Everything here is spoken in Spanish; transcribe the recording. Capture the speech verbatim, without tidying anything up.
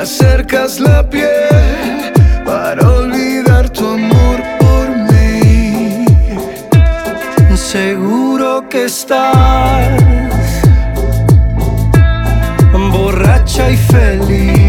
acercas la piel para olvidar tu amor por mí. Seguro que estás borracha y feliz.